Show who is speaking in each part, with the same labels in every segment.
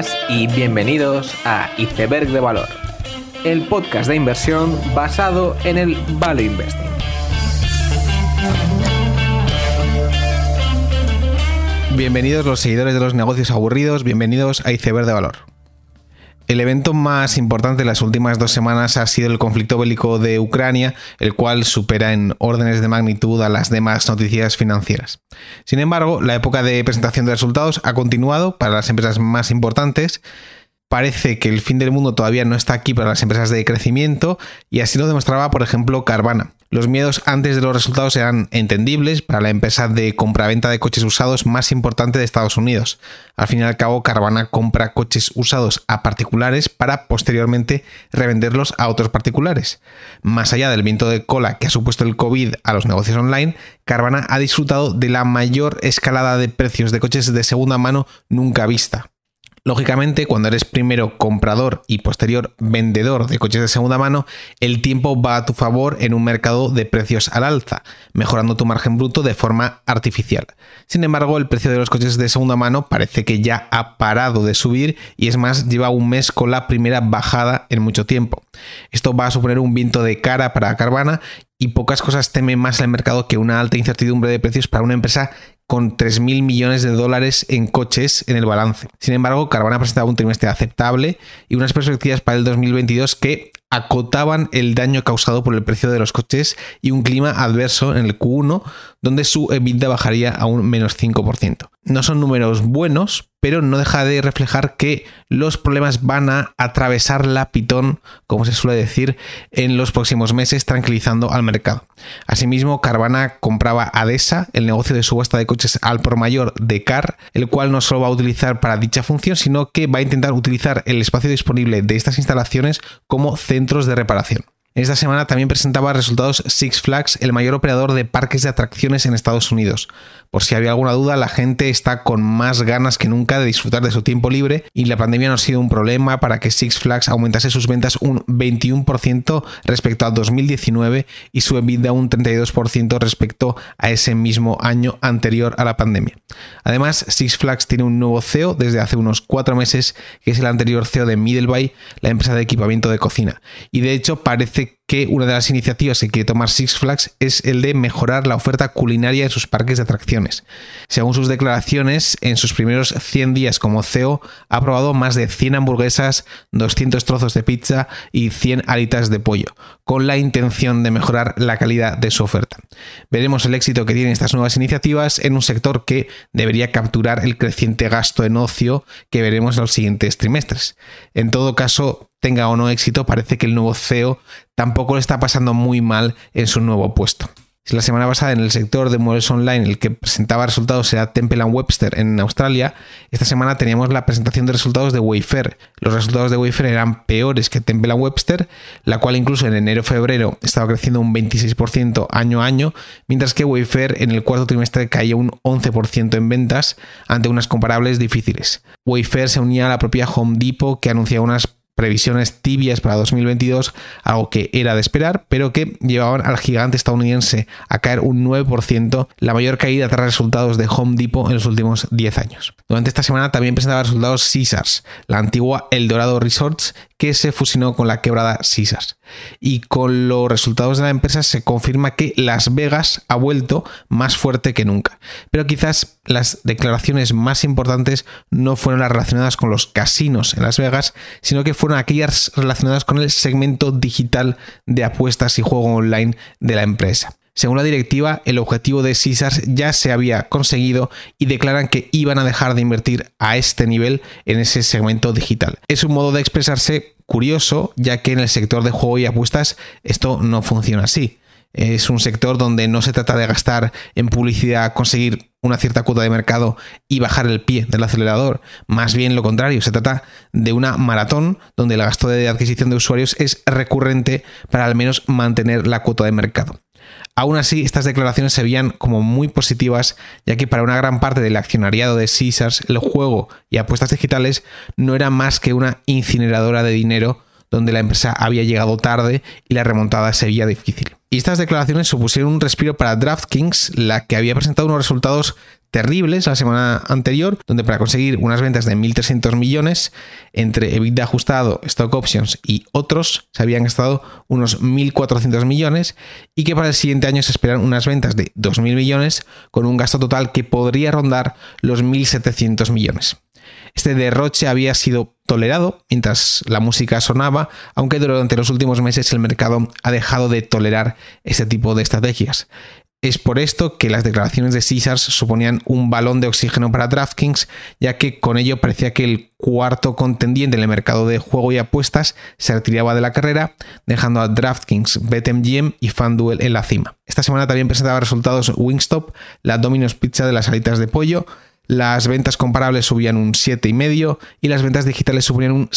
Speaker 1: días y bienvenidos a Iceberg de Valor, el podcast de inversión basado en el Value Investing.
Speaker 2: Bienvenidos los seguidores de los negocios aburridos, bienvenidos a Iceberg de Valor. El evento más importante de las últimas 2 semanas ha sido el conflicto bélico de Ucrania, el cual supera en órdenes de magnitud a las demás noticias financieras. Sin embargo, la época de presentación de resultados ha continuado para las empresas más importantes. Parece que el fin del mundo todavía no está aquí para las empresas de crecimiento y así lo demostraba, por ejemplo, Carvana. Los miedos antes de los resultados eran entendibles para la empresa de compraventa de coches usados más importante de Estados Unidos. Al fin y al cabo, Carvana compra coches usados a particulares para posteriormente revenderlos a otros particulares. Más allá del viento de cola que ha supuesto el COVID a los negocios online, Carvana ha disfrutado de la mayor escalada de precios de coches de segunda mano nunca vista. Lógicamente, cuando eres primero comprador y posterior vendedor de coches de segunda mano, el tiempo va a tu favor en un mercado de precios al alza, mejorando tu margen bruto de forma artificial. Sin embargo, el precio de los coches de segunda mano parece que ya ha parado de subir y es más, lleva un mes con la primera bajada en mucho tiempo. Esto va a suponer un viento de cara para Carvana y pocas cosas teme más el mercado que una alta incertidumbre de precios para una empresa con 3.000 millones de dólares en coches en el balance. Sin embargo, Carvana ha presentado un trimestre aceptable y unas perspectivas para el 2022 que acotaban el daño causado por el precio de los coches y un clima adverso en el Q1, donde su EBITDA bajaría a un menos 5%. No son números buenos, pero no deja de reflejar que los problemas van a atravesar la pitón, como se suele decir, en los próximos meses, tranquilizando al mercado. Asimismo, Carvana compraba ADESA, el negocio de subasta de coches al por mayor de Car, el cual no solo va a utilizar para dicha función, sino que va a intentar utilizar el espacio disponible de estas instalaciones como centros de reparación. Esta semana también presentaba resultados Six Flags, el mayor operador de parques de atracciones en Estados Unidos. Por si había alguna duda, la gente está con más ganas que nunca de disfrutar de su tiempo libre y la pandemia no ha sido un problema para que Six Flags aumentase sus ventas un 21% respecto a 2019 y su EBITDA un 32% respecto a ese mismo año anterior a la pandemia. Además, Six Flags tiene un nuevo CEO desde hace unos 4 meses, que es el anterior CEO de Middleby, la empresa de equipamiento de cocina. Y de hecho parece que una de las iniciativas que quiere tomar Six Flags es el de mejorar la oferta culinaria en sus parques de atracciones. Según sus declaraciones, en sus primeros 100 días como CEO ha probado más de 100 hamburguesas, 200 trozos de pizza y 100 alitas de pollo, con la intención de mejorar la calidad de su oferta. Veremos el éxito que tienen estas nuevas iniciativas en un sector que debería capturar el creciente gasto en ocio que veremos en los siguientes trimestres. En todo caso, tenga o no éxito, parece que el nuevo CEO tampoco le está pasando muy mal en su nuevo puesto. Si la semana pasada en el sector de muebles online el que presentaba resultados era Temple & Webster en Australia, esta semana teníamos la presentación de resultados de Wayfair. Los resultados de Wayfair eran peores que Temple & Webster, la cual incluso en enero-febrero estaba creciendo un 26% año a año, mientras que Wayfair en el cuarto trimestre caía un 11% en ventas ante unas comparables difíciles. Wayfair se unía a la propia Home Depot, que anunciaba unas previsiones tibias para 2022, algo que era de esperar, pero que llevaban al gigante estadounidense a caer un 9%, la mayor caída tras resultados de Home Depot en los últimos 10 años. Durante esta semana también presentaba resultados Caesars, la antigua Eldorado Resorts, que se fusionó con la quebrada Caesars. Y con los resultados de la empresa se confirma que Las Vegas ha vuelto más fuerte que nunca. Pero quizás las declaraciones más importantes no fueron las relacionadas con los casinos en Las Vegas, sino que fueron aquellas relacionadas con el segmento digital de apuestas y juego online de la empresa. Según la directiva, el objetivo de Caesars ya se había conseguido y declaran que iban a dejar de invertir a este nivel en ese segmento digital. Es un modo de expresarse curioso, ya que en el sector de juego y apuestas esto no funciona así. Es un sector donde no se trata de gastar en publicidad, conseguir una cierta cuota de mercado y bajar el pie del acelerador. Más bien lo contrario, se trata de una maratón donde el gasto de adquisición de usuarios es recurrente para al menos mantener la cuota de mercado. Aún así, estas declaraciones se veían como muy positivas, ya que para una gran parte del accionariado de Caesars, el juego y apuestas digitales no era más que una incineradora de dinero donde la empresa había llegado tarde y la remontada se veía difícil. Y estas declaraciones supusieron un respiro para DraftKings, la que había presentado unos resultados terribles la semana anterior, donde para conseguir unas ventas de 1.300 millones, entre EBITDA ajustado, stock options y otros, se habían gastado unos 1.400 millones y que para el siguiente año se esperan unas ventas de 2.000 millones con un gasto total que podría rondar los 1.700 millones. Este derroche había sido tolerado mientras la música sonaba, aunque durante los últimos meses el mercado ha dejado de tolerar este tipo de estrategias. Es por esto que las declaraciones de Caesars suponían un balón de oxígeno para DraftKings, ya que con ello parecía que el cuarto contendiente en el mercado de juego y apuestas se retiraba de la carrera, dejando a DraftKings, BetMGM y FanDuel en la cima. Esta semana también presentaba resultados Wingstop, la Domino's Pizza de las alitas de pollo. Las ventas comparables subían un 7,5% y las ventas digitales suponían un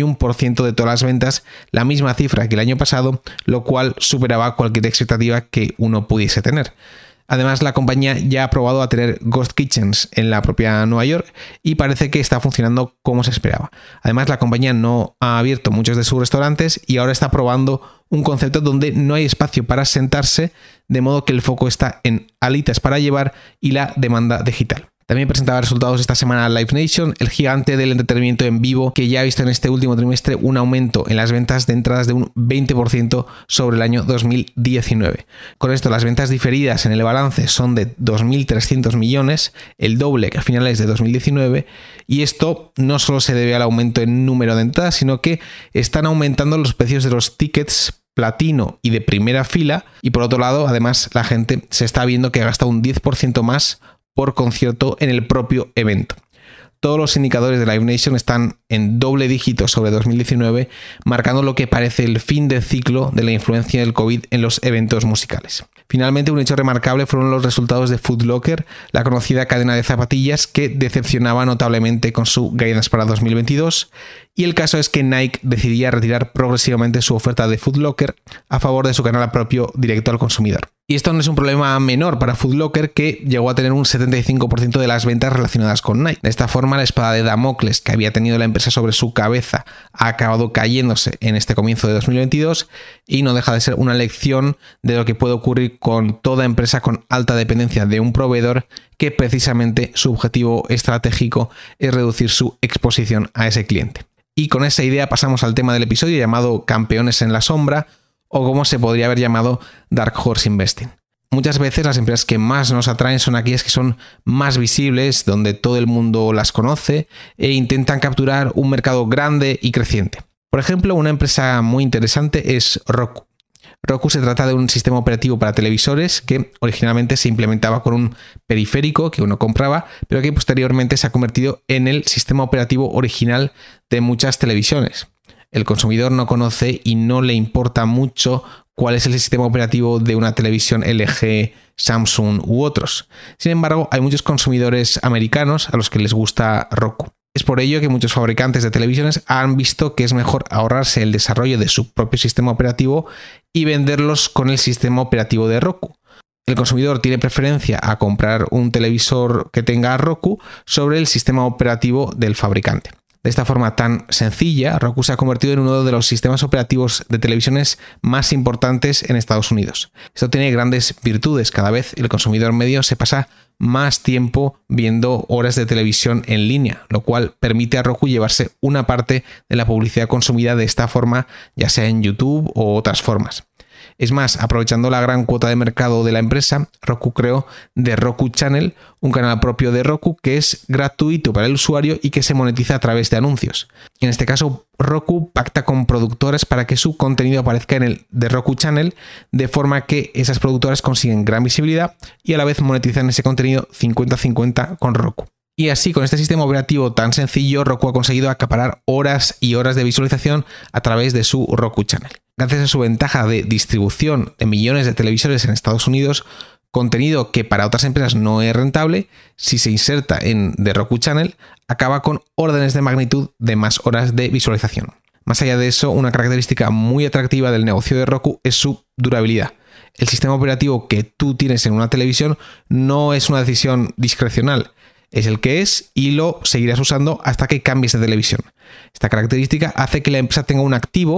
Speaker 2: 61% de todas las ventas, la misma cifra que el año pasado, lo cual superaba cualquier expectativa que uno pudiese tener. Además, la compañía ya ha probado a tener Ghost Kitchens en la propia Nueva York y parece que está funcionando como se esperaba. Además, la compañía no ha abierto muchos de sus restaurantes y ahora está probando un concepto donde no hay espacio para sentarse, de modo que el foco está en alitas para llevar y la demanda digital. También presentaba resultados esta semana Live Nation, el gigante del entretenimiento en vivo, que ya ha visto en este último trimestre un aumento en las ventas de entradas de un 20% sobre el año 2019. Con esto, las ventas diferidas en el balance son de 2.300 millones, el doble que a finales de 2019, y esto no solo se debe al aumento en número de entradas, sino que están aumentando los precios de los tickets platino y de primera fila, y por otro lado, además, la gente se está viendo que gasta un 10% más por concierto en el propio evento. Todos los indicadores de Live Nation están en doble dígito sobre 2019, marcando lo que parece el fin de ciclo de la influencia del COVID en los eventos musicales. Finalmente, un hecho remarcable fueron los resultados de Foot Locker, la conocida cadena de zapatillas que decepcionaba notablemente con su guidance para 2022, y el caso es que Nike decidía retirar progresivamente su oferta de Foot Locker a favor de su canal propio directo al consumidor. Y esto no es un problema menor para Foot Locker, que llegó a tener un 75% de las ventas relacionadas con Nike. De esta forma, la espada de Damocles que había tenido la empresa sobre su cabeza ha acabado cayéndose en este comienzo de 2022 y no deja de ser una lección de lo que puede ocurrir con toda empresa con alta dependencia de un proveedor, que precisamente su objetivo estratégico es reducir su exposición a ese cliente. Y con esa idea pasamos al tema del episodio, llamado Campeones en la sombra, o como se podría haber llamado Dark Horse Investing. Muchas veces las empresas que más nos atraen son aquellas que son más visibles, donde todo el mundo las conoce e intentan capturar un mercado grande y creciente. Por ejemplo, una empresa muy interesante es Roku. Roku se trata de un sistema operativo para televisores que originalmente se implementaba con un periférico que uno compraba, pero que posteriormente se ha convertido en el sistema operativo original de muchas televisiones. El consumidor no conoce y no le importa mucho cuál es el sistema operativo de una televisión LG, Samsung u otros. Sin embargo, hay muchos consumidores americanos a los que les gusta Roku. Es por ello que muchos fabricantes de televisiones han visto que es mejor ahorrarse el desarrollo de su propio sistema operativo y venderlos con el sistema operativo de Roku. El consumidor tiene preferencia a comprar un televisor que tenga Roku sobre el sistema operativo del fabricante. De esta forma tan sencilla, Roku se ha convertido en uno de los sistemas operativos de televisiones más importantes en Estados Unidos. Esto tiene grandes virtudes. Cada vez el consumidor medio se pasa más tiempo viendo horas de televisión en línea, lo cual permite a Roku llevarse una parte de la publicidad consumida de esta forma, ya sea en YouTube o otras formas. Es más, aprovechando la gran cuota de mercado de la empresa, Roku creó The Roku Channel, un canal propio de Roku que es gratuito para el usuario y que se monetiza a través de anuncios. En este caso, Roku pacta con productoras para que su contenido aparezca en el The Roku Channel, de forma que esas productoras consiguen gran visibilidad y a la vez monetizan ese contenido 50-50 con Roku. Y así, con este sistema operativo tan sencillo, Roku ha conseguido acaparar horas y horas de visualización a través de su Roku Channel. Gracias a su ventaja de distribución de millones de televisores en Estados Unidos, contenido que para otras empresas no es rentable, si se inserta en The Roku Channel, acaba con órdenes de magnitud de más horas de visualización. Más allá de eso, una característica muy atractiva del negocio de Roku es su durabilidad. El sistema operativo que tú tienes en una televisión no es una decisión discrecional. Es el que es y lo seguirás usando hasta que cambies de televisión. Esta característica hace que la empresa tenga un activo,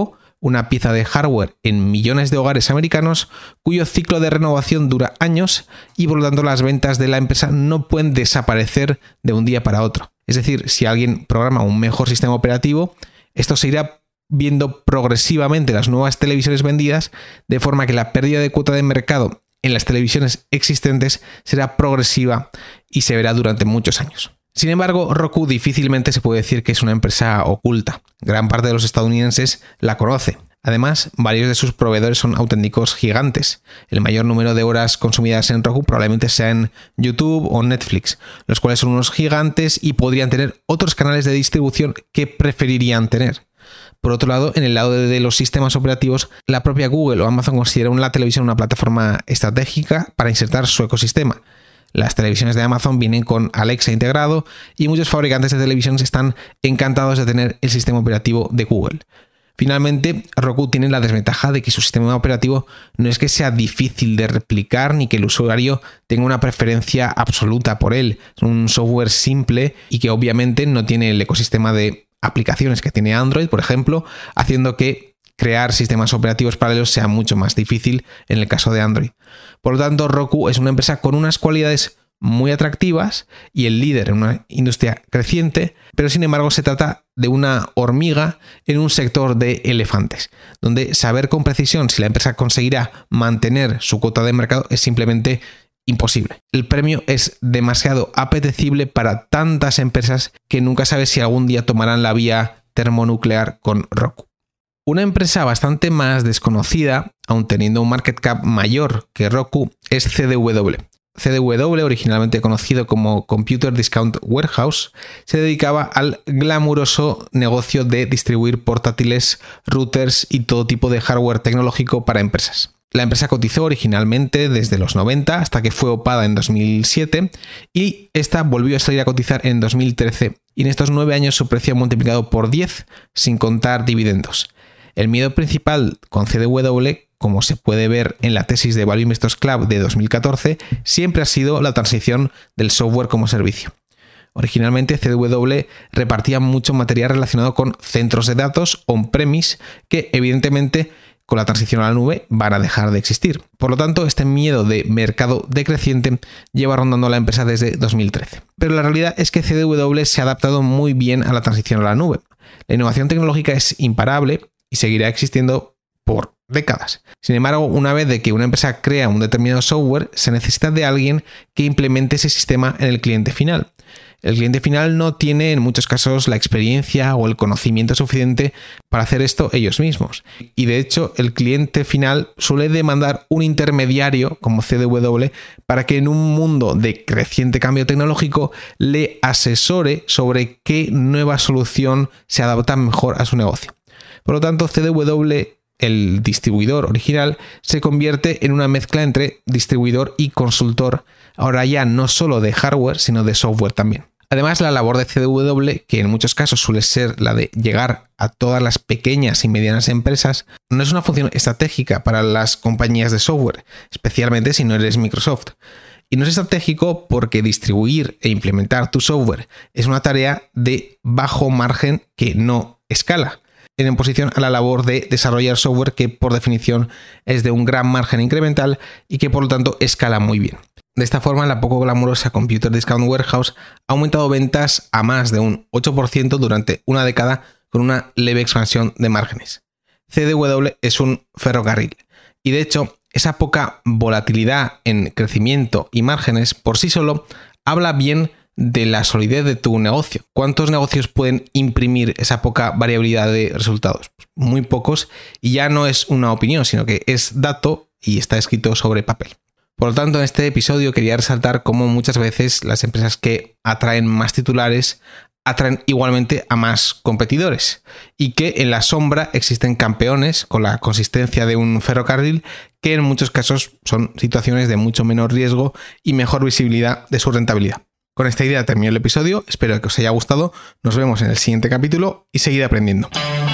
Speaker 2: una pieza de hardware en millones de hogares americanos cuyo ciclo de renovación dura años y por lo tanto las ventas de la empresa no pueden desaparecer de un día para otro. Es decir, si alguien programa un mejor sistema operativo, esto se irá viendo progresivamente las nuevas televisiones vendidas, de forma que la pérdida de cuota de mercado en las televisiones existentes será progresiva y se verá durante muchos años. Sin embargo, Roku difícilmente se puede decir que es una empresa oculta. Gran parte de los estadounidenses la conoce. Además, varios de sus proveedores son auténticos gigantes. El mayor número de horas consumidas en Roku probablemente sea en YouTube o Netflix, los cuales son unos gigantes y podrían tener otros canales de distribución que preferirían tener. Por otro lado, en el lado de los sistemas operativos, la propia Google o Amazon consideran la televisión una plataforma estratégica para insertar su ecosistema. Las televisiones de Amazon vienen con Alexa integrado y muchos fabricantes de televisiones están encantados de tener el sistema operativo de Google. Finalmente, Roku tiene la desventaja de que su sistema operativo no es que sea difícil de replicar ni que el usuario tenga una preferencia absoluta por él. Es un software simple y que obviamente no tiene el ecosistema de aplicaciones que tiene Android, por ejemplo, haciendo que crear sistemas operativos paralelos sea mucho más difícil en el caso de Android. Por lo tanto, Roku es una empresa con unas cualidades muy atractivas y el líder en una industria creciente, pero sin embargo se trata de una hormiga en un sector de elefantes, donde saber con precisión si la empresa conseguirá mantener su cuota de mercado es simplemente imposible. El premio es demasiado apetecible para tantas empresas que nunca sabes si algún día tomarán la vía termonuclear con Roku. Una empresa bastante más desconocida, aun teniendo un market cap mayor que Roku, es CDW. CDW, originalmente conocido como Computer Discount Warehouse, se dedicaba al glamuroso negocio de distribuir portátiles, routers y todo tipo de hardware tecnológico para empresas. La empresa cotizó originalmente desde los 90 hasta que fue opada en 2007 y esta volvió a salir a cotizar en 2013 y en estos 9 años su precio ha multiplicado por 10 sin contar dividendos. El miedo principal con CDW, como se puede ver en la tesis de Value Investors Club de 2014, siempre ha sido la transición del software como servicio. Originalmente CDW repartía mucho material relacionado con centros de datos on-premise que evidentemente con la transición a la nube van a dejar de existir. Por lo tanto, este miedo de mercado decreciente lleva rondando a la empresa desde 2013. Pero la realidad es que CDW se ha adaptado muy bien a la transición a la nube. La innovación tecnológica es imparable y seguirá existiendo por décadas. Sin embargo, una vez de que una empresa crea un determinado software, se necesita de alguien que implemente ese sistema en el cliente final. El cliente final no tiene en muchos casos la experiencia o el conocimiento suficiente para hacer esto ellos mismos. Y de hecho, el cliente final suele demandar un intermediario como CDW para que en un mundo de creciente cambio tecnológico le asesore sobre qué nueva solución se adapta mejor a su negocio. Por lo tanto, CDW, el distribuidor original, se convierte en una mezcla entre distribuidor y consultor, ahora ya no solo de hardware, sino de software también. Además, la labor de CDW, que en muchos casos suele ser la de llegar a todas las pequeñas y medianas empresas, no es una función estratégica para las compañías de software, especialmente si no eres Microsoft. Y no es estratégico porque distribuir e implementar tu software es una tarea de bajo margen que no escala, en oposición a la labor de desarrollar software que por definición es de un gran margen incremental y que por lo tanto escala muy bien. De esta forma, la poco glamurosa Computer Discount Warehouse ha aumentado ventas a más de un 8% durante una década con una leve expansión de márgenes. CDW es un ferrocarril y de hecho esa poca volatilidad en crecimiento y márgenes por sí solo habla bien de la solidez de tu negocio. ¿Cuántos negocios pueden imprimir esa poca variabilidad de resultados? Muy pocos, y ya no es una opinión, sino que es dato y está escrito sobre papel. Por lo tanto, en este episodio quería resaltar cómo muchas veces las empresas que atraen más titulares atraen igualmente a más competidores y que en la sombra existen campeones con la consistencia de un ferrocarril que en muchos casos son situaciones de mucho menor riesgo y mejor visibilidad de su rentabilidad. Con esta idea termino el episodio, espero que os haya gustado, nos vemos en el siguiente capítulo y seguid aprendiendo.